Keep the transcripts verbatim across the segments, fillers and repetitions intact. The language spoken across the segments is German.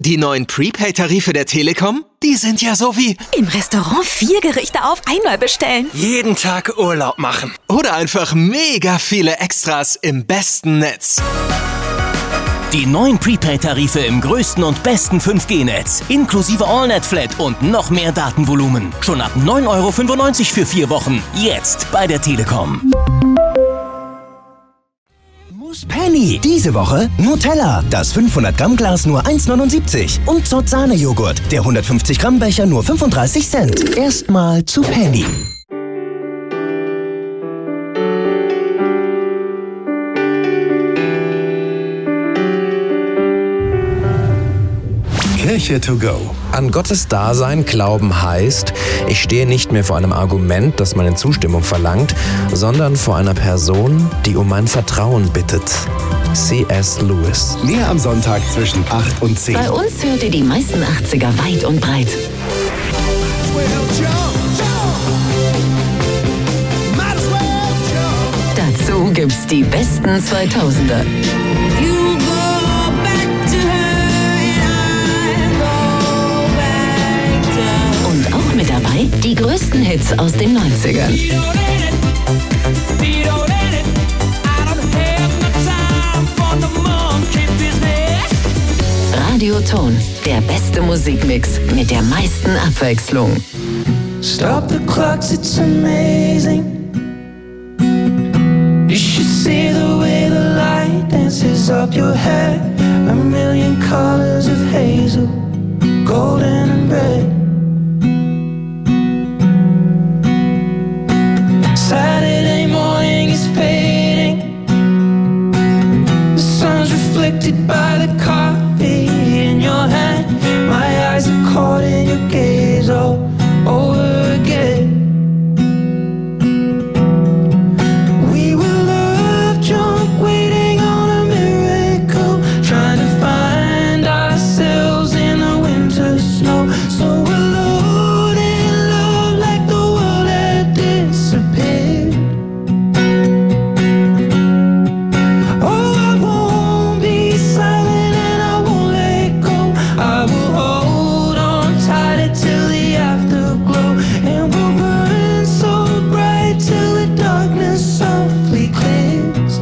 Die neuen Prepaid-Tarife der Telekom, die sind ja so wie im Restaurant vier Gerichte auf einmal bestellen. jeden Tag Urlaub machen. Oder einfach mega viele Extras im besten Netz. Die neuen Prepaid-Tarife im größten und besten fünf G Netz. Inklusive AllNet-Flat und noch mehr Datenvolumen. Schon ab neun Euro fünfundneunzig für vier Wochen. Jetzt bei der Telekom. Penny. Diese Woche Nutella. Das fünfhundert Gramm Glas nur eins neunundsiebzig. Und Zott Sahnejoghurt. Der hundertfünfzig Gramm Becher nur fünfunddreißig Cent. Erstmal zu Penny. Kirche to go. An Gottes Dasein glauben heißt, ich stehe nicht mehr vor einem Argument, das meine Zustimmung verlangt, sondern vor einer Person, die um mein Vertrauen bittet. C S Lewis. Mehr am Sonntag zwischen acht und zehn. Bei uns hört ihr die meisten achtziger weit und breit. Dazu gibt's die besten zweitausender. Und auch mit dabei die größten Hits aus den neunzigern. Radioton, der beste Musikmix mit der meisten Abwechslung. Stop the clocks, it's amazing. You should see the way the light dances up your hair. A million colors of hazel, golden and red. Saturday morning is fading. The sun's reflected by the coffee in your hand. My eyes are caught in your gaze all over again. We were love drunk, waiting on a miracle, trying to find ourselves in the winter snow. So alone in love, like the world had disappeared. Oh, I won't be silent and I won't let go. I will hold on tight till the afterglow, and we'll burn so bright till the darkness softly clears.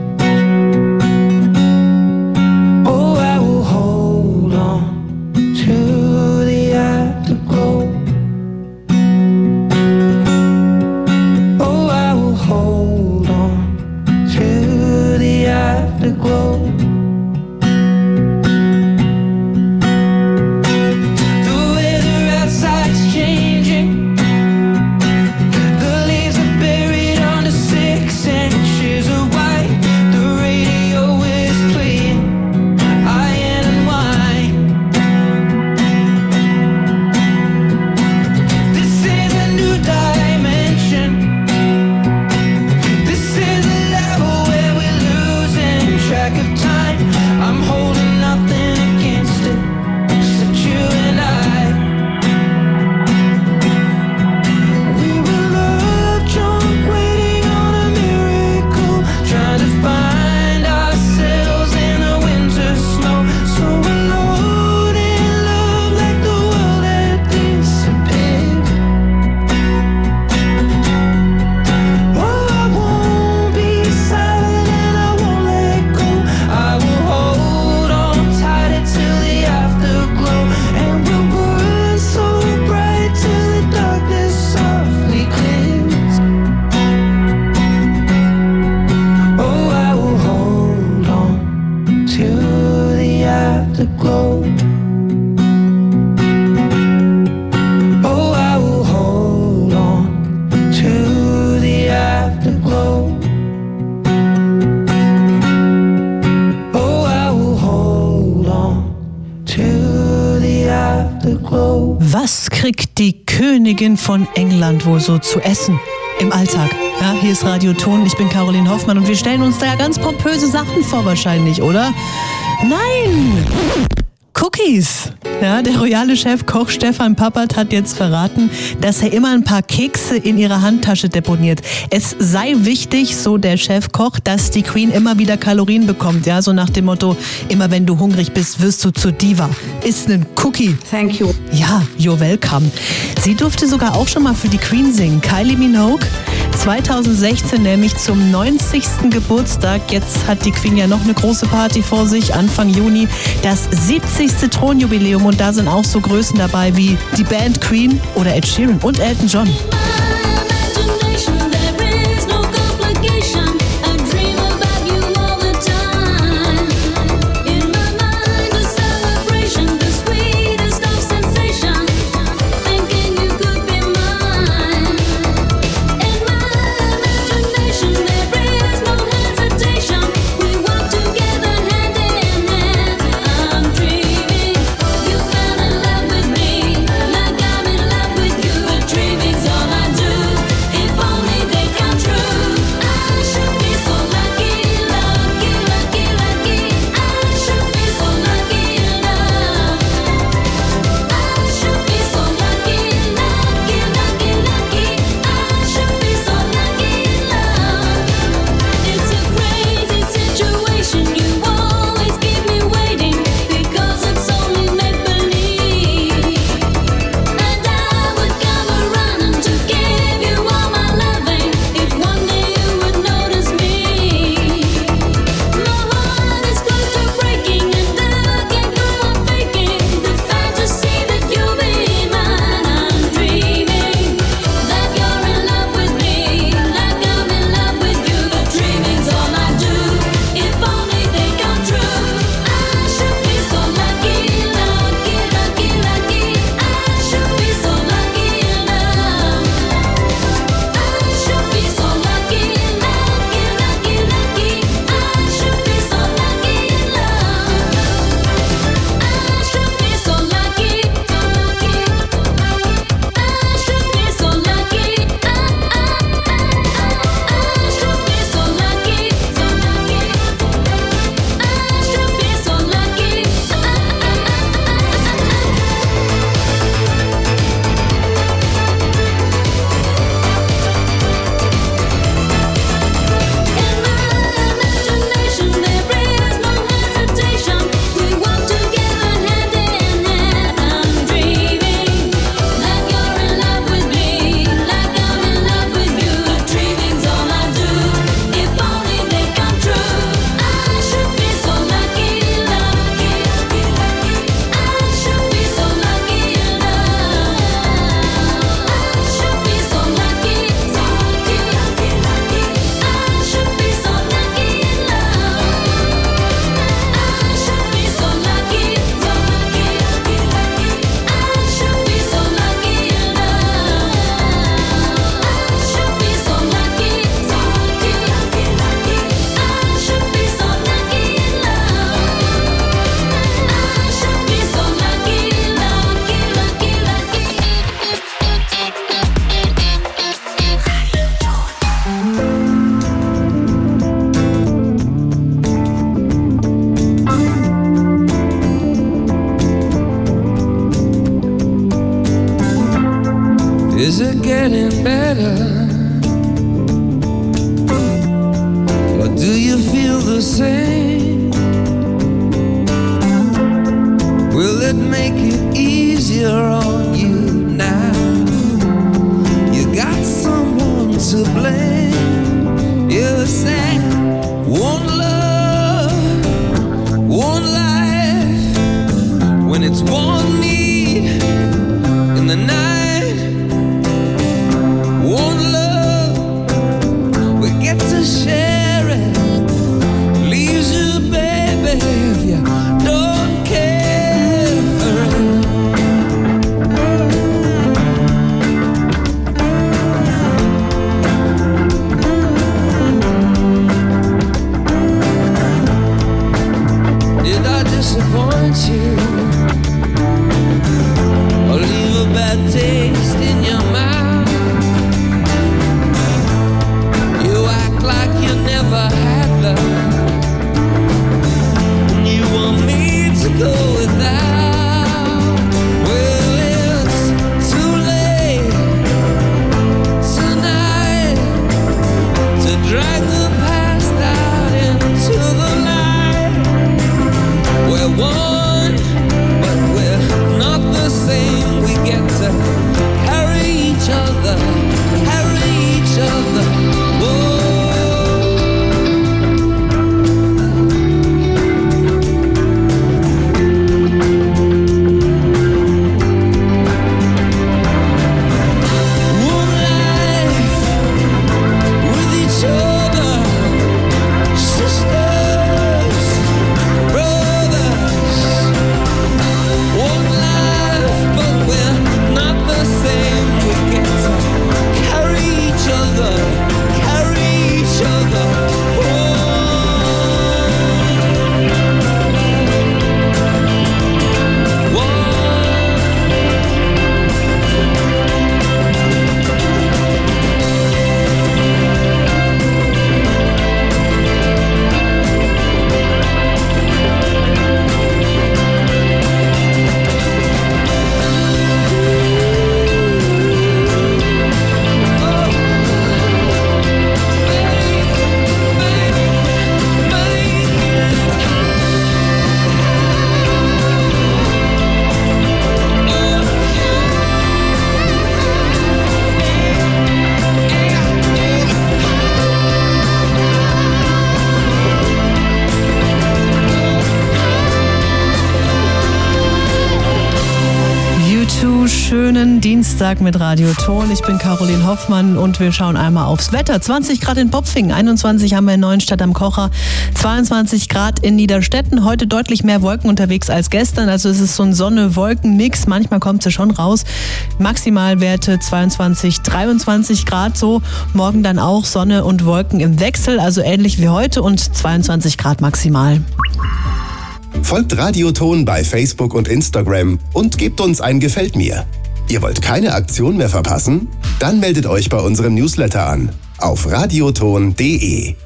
Oh, I will hold on to the afterglow. Oh, I will hold on to the afterglow. The weather outside's changing. The leaves are buried under six inches of white. The radio is playing iron and wine. This is a new dimension. This is a level where we're losing track of time. I'm holding nothing against it, except you and I. We were love drunk, waiting on a miracle, trying to find ourselves in the winter snow. So alone in love, like the world had disappeared. Oh, I won't be silent and I won't let go. I will hold on tight till the afterglow, and we'll burn so bright till the darkness softly clears. Oh, I will hold on to the afterglow. Oh, I will hold on to the afterglow. Oh, I will hold on to the afterglow. Was kriegt die Königin von England wohl so zu essen im Alltag? Ja, hier ist Radioton, ich bin Caroline Hoffmann und wir stellen uns da ja ganz pompöse Sachen vor wahrscheinlich, oder? Nein! Cookies. Ja, der royale Chefkoch Stefan Pappert hat jetzt verraten, dass er immer ein paar Kekse in ihrer Handtasche deponiert. Es sei wichtig, so der Chefkoch, dass die Queen immer wieder Kalorien bekommt. Ja, so nach dem Motto, immer wenn du hungrig bist, wirst du zur Diva. Iss einen Cookie. Thank you. Ja, you're welcome. Sie durfte sogar auch schon mal für die Queen singen. Kylie Minogue. zweitausendsechzehn nämlich zum neunzigsten Geburtstag. Jetzt hat die Queen ja noch eine große Party vor sich, Anfang Juni. Das siebzigste Thronjubiläum und da sind auch so Größen dabei wie die Band Queen oder Ed Sheeran und Elton John. Is it getting better? Or do you feel the same? Will it make it easier on you now? You got someone to blame. You say, one love, one life. When it's one need in the night. One love, we get to share it. Leaves you, baby, if you don't care for it. schönen Dienstag mit Radio Ton. Ich bin Caroline Hoffmann und wir schauen einmal aufs Wetter. zwanzig Grad in Popfing, einundzwanzig haben wir in Neuenstadt am Kocher, zweiundzwanzig Grad in Niederstetten. Heute deutlich mehr Wolken unterwegs als gestern, also es ist so ein Sonne-Wolken-Mix. Manchmal kommt sie schon raus. Maximalwerte zweiundzwanzig, dreiundzwanzig Grad so. Morgen dann auch Sonne und Wolken im Wechsel, also ähnlich wie heute und zweiundzwanzig Grad maximal. Folgt Radio Ton bei Facebook und Instagram und gebt uns ein Gefällt mir. Ihr wollt keine Aktion mehr verpassen? Dann meldet euch bei unserem Newsletter an auf radioton punkt de.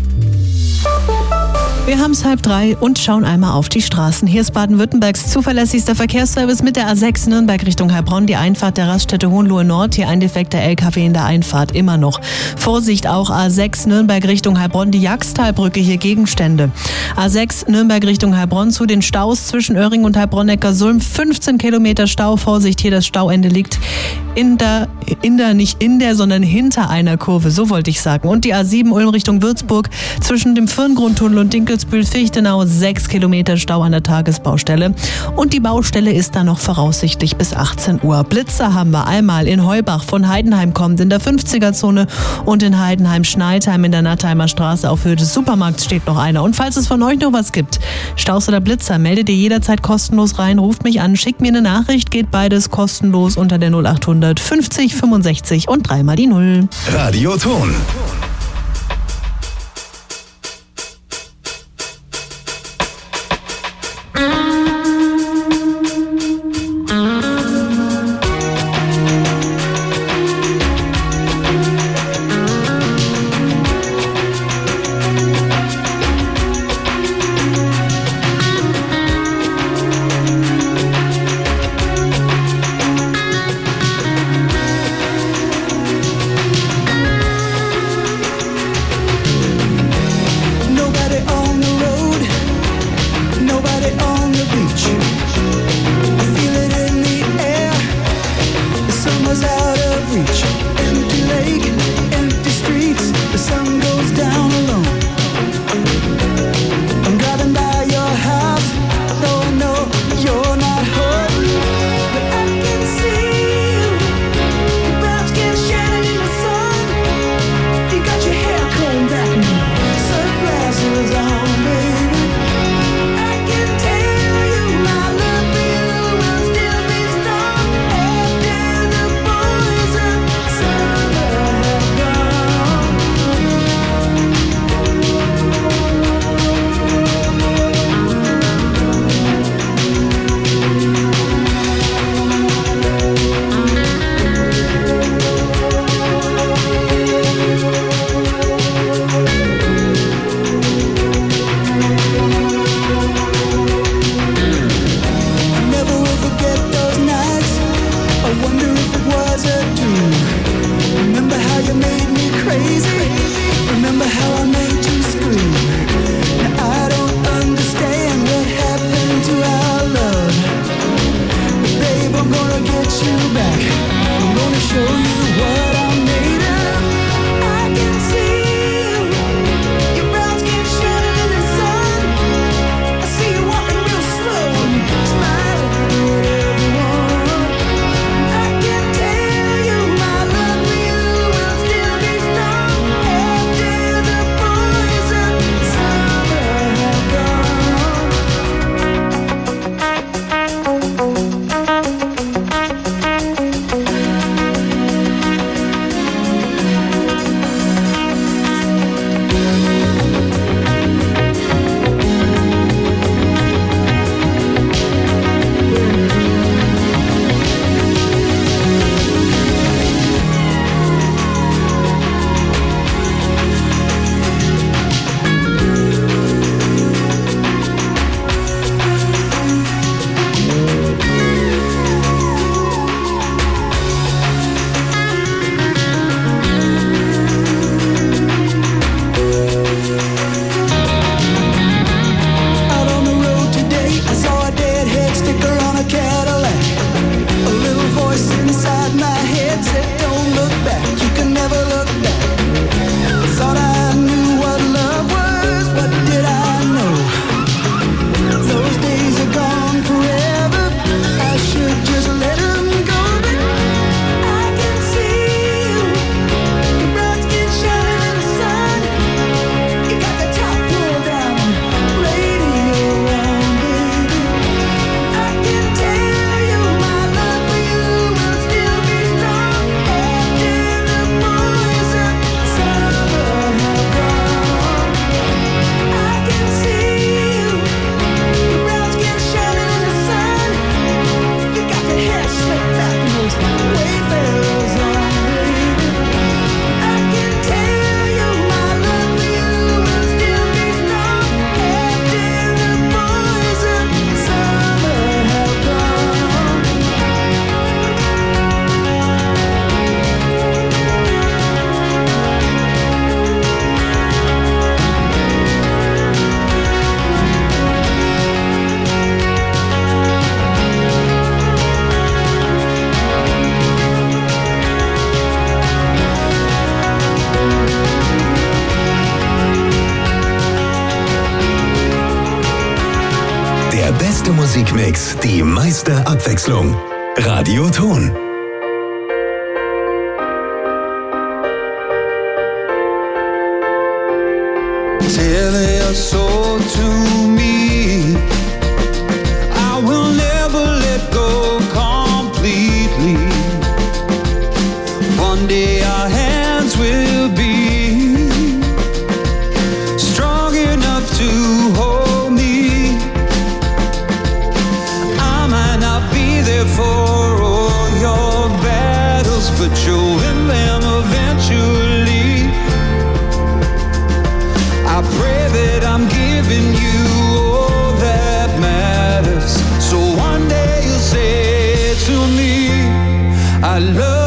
Wir haben es halb drei und schauen einmal auf die Straßen. Hier ist Baden-Württembergs zuverlässigster Verkehrsservice mit der A sechs Nürnberg Richtung Heilbronn. Die Einfahrt der Raststätte Hohenlohe Nord. Hier ein defekter L K W in der Einfahrt, immer noch. Vorsicht auch A sechs Nürnberg Richtung Heilbronn. Die Jagstalbrücke, hier Gegenstände. A sechs Nürnberg Richtung Heilbronn zu den Staus zwischen Öhring und Heilbronn-Neckarsulm. fünfzehn Kilometer Stau. Vorsicht, hier das Stauende liegt in der, in der, nicht in der, sondern hinter einer Kurve. So wollte ich sagen. Und die A sieben Ulm Richtung Würzburg zwischen dem Firngrundtunnel und Dinkel Fichtenau, sechs Kilometer Stau an der Tagesbaustelle. Und die Baustelle ist dann noch voraussichtlich bis achtzehn Uhr. Blitzer haben wir einmal in Heubach von Heidenheim kommt in der fünfziger-Zone und in Heidenheim-Schneidheim in der Nattheimer Straße auf Höhe des Supermarkts steht noch einer. Und falls es von euch noch was gibt, Staus oder Blitzer, meldet ihr jederzeit kostenlos rein, ruft mich an, schickt mir eine Nachricht, geht beides kostenlos unter der null achthundert fünfzig fünfundsechzig und dreimal die Null. Radio Ton. Just let 'em go. Musikmix, die meiste Abwechslung. Radioton. Tell your soul to me. I will never let go completely. One day our hands will be strong enough to hold me. I might not be there for all your battles, but you'll win them eventually. I pray that I'm giving you all that matters. So one day you'll say to me, I love